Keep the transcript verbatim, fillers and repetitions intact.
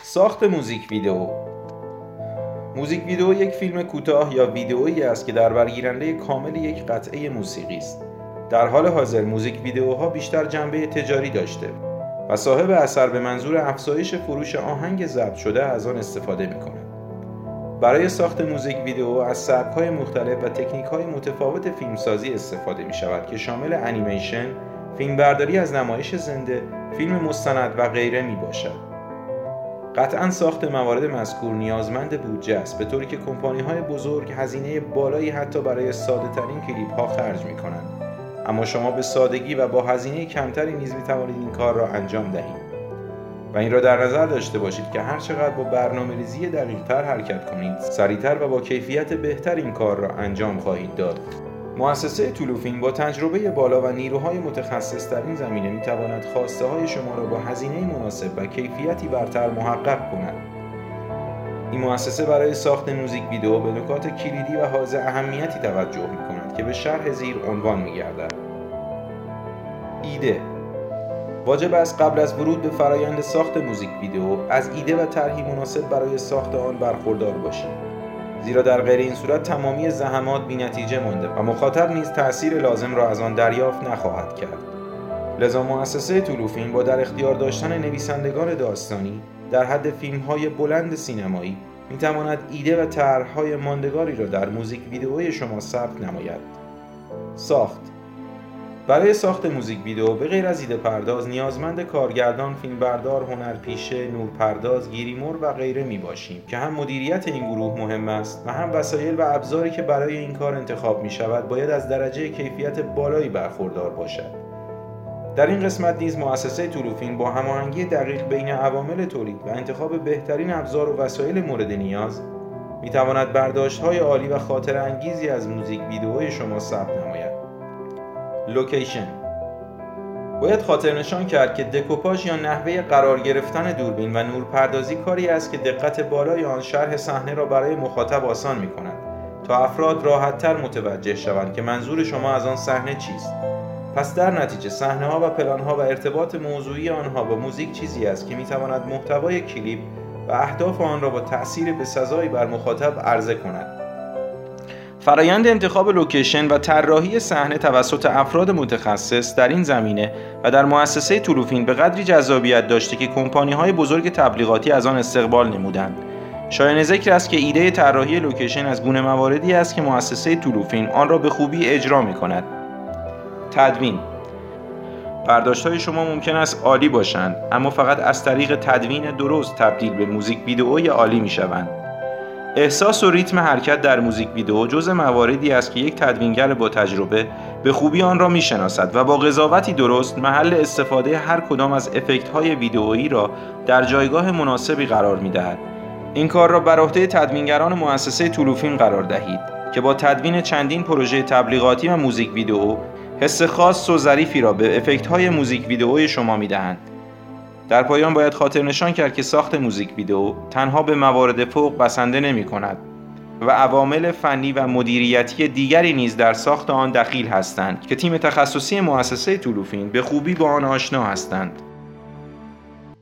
ساخت موزیک ویدئو. موزیک ویدئو یک فیلم کوتاه یا ویدئویی است که در برگیرنده کامل یک قطعه موسیقی است. در حال حاضر موزیک ویدئوها بیشتر جنبه تجاری داشته و صاحب اثر به منظور افزایش فروش آهنگ ضبط شده از آن استفاده می‌کند. برای ساخت موزیک ویدئو از سبک‌های مختلف و تکنیک‌های متفاوت فیلمسازی استفاده می‌شود که شامل انیمیشن، فیلمبرداری از نمایش زنده، فیلم مستند و غیره میباشد. قطعاً ساخت موارد مذکور نیازمند بودجه است، به طوری که کمپانی‌های بزرگ هزینه بالایی حتی برای ساده‌ترین کلیپ‌ها خرج می‌کنند. اما شما به سادگی و با هزینه کمتری نیز می‌توانید این کار را انجام دهید. و این را در نظر داشته باشید که هر چقدر با برنامه‌ریزی دقیق‌تر حرکت کنید، سریعتر و با کیفیت بهتر این کار را انجام خواهید داد. مؤسسه طلوفین با تجربه بالا و نیروهای متخصص در این زمینه می‌تواند خواسته‌های شما را با هزینه مناسب و کیفیتی برتر محقق کند. این مؤسسه برای ساخت موزیک ویدئو به نکات کلیدی و حائز اهمیتی توجه می‌کند که به شرح زیر عنوان می‌گردد. ایده. واجب است قبل از ورود به فرایند ساخت موزیک ویدئو از ایده و طرحی مناسب برای ساخت آن برخوردار باشید. زیرا در غیر این صورت تمامی زحمات بی‌نتیجه مانده و مخاطب نیز تأثیر لازم را از آن دریافت نخواهد کرد. لذا مؤسسه طلوفین با در اختیار داشتن نویسندگان داستانی در حد فیلم‌های بلند سینمایی می‌تواند ایده و طرح‌های ماندگاری را در موزیک ویدئوی شما ثبت نماید. ساخت. برای ساخت موزیک ویدئو به غیر از ایده پرداز نیازمند کارگردان، فیلمبردار، هنرپیشه، نورپرداز، گیریمور و غیره می باشیم که هم مدیریت این گروه مهم است و هم وسایل و ابزاری که برای این کار انتخاب می شود باید از درجه کیفیت بالایی برخوردار باشد. در این قسمت نیز مؤسسه طلوفین با هماهنگی دقیق بین عوامل تولید و انتخاب بهترین ابزار و وسایل مورد نیاز می تواند برداشت‌های عالی و خاطره انگیزی از موزیک ویدئوی شما ثبت نماید. لوکیشن. باید خاطر نشان کرد که دکوپاژ یا نحوه قرار گرفتن دوربین و نورپردازی کاری است که دقت بالای آن شرح صحنه را برای مخاطب آسان می‌کند تا افراد راحت‌تر متوجه شوند که منظور شما از آن صحنه چیست. پس در نتیجه صحنه‌ها و پلان‌ها و ارتباط موضوعی آنها با موزیک چیزی است که می‌تواند محتوای کلیپ و اهداف آن را با تأثیر بسزایی بر مخاطب عرضه کند. فرایند انتخاب لوکیشن و طراحی صحنه توسط افراد متخصص در این زمینه و در مؤسسه طلوفین به قدری جذابیت داشته که کمپانی‌های بزرگ تبلیغاتی از آن استقبال نمودند. شایان ذکر است که ایده طراحی لوکیشن از گونه مواردی است که مؤسسه طلوفین آن را به خوبی اجرا می‌کند. تدوین. برداشت‌های شما ممکن است عالی باشند، اما فقط از طریق تدوین درست تبدیل به موزیک ویدئوی عالی می‌شوند. احساس و ریتم حرکت در موزیک ویدئو جزء مواردی است که یک تدوینگر با تجربه به خوبی آن را می‌شناسد و با قضاوتی درست محل استفاده هر کدام از افکت‌های ویدئویی را در جایگاه مناسبی قرار می‌دهد. این کار را بر عهده تدوینگران مؤسسه طلوفین قرار دهید که با تدوین چندین پروژه تبلیغاتی و موزیک ویدئو حس خاص و ظریفی را به افکت‌های موزیک ویدئوی شما می‌دهند. در پایان باید خاطر نشان کرد که ساخت موزیک ویدئو تنها به موارد فوق بسنده نمی کند و عوامل فنی و مدیریتی دیگری نیز در ساخت آن دخیل هستند که تیم تخصصی مؤسسه طلوفین به خوبی با آن آشنا هستند.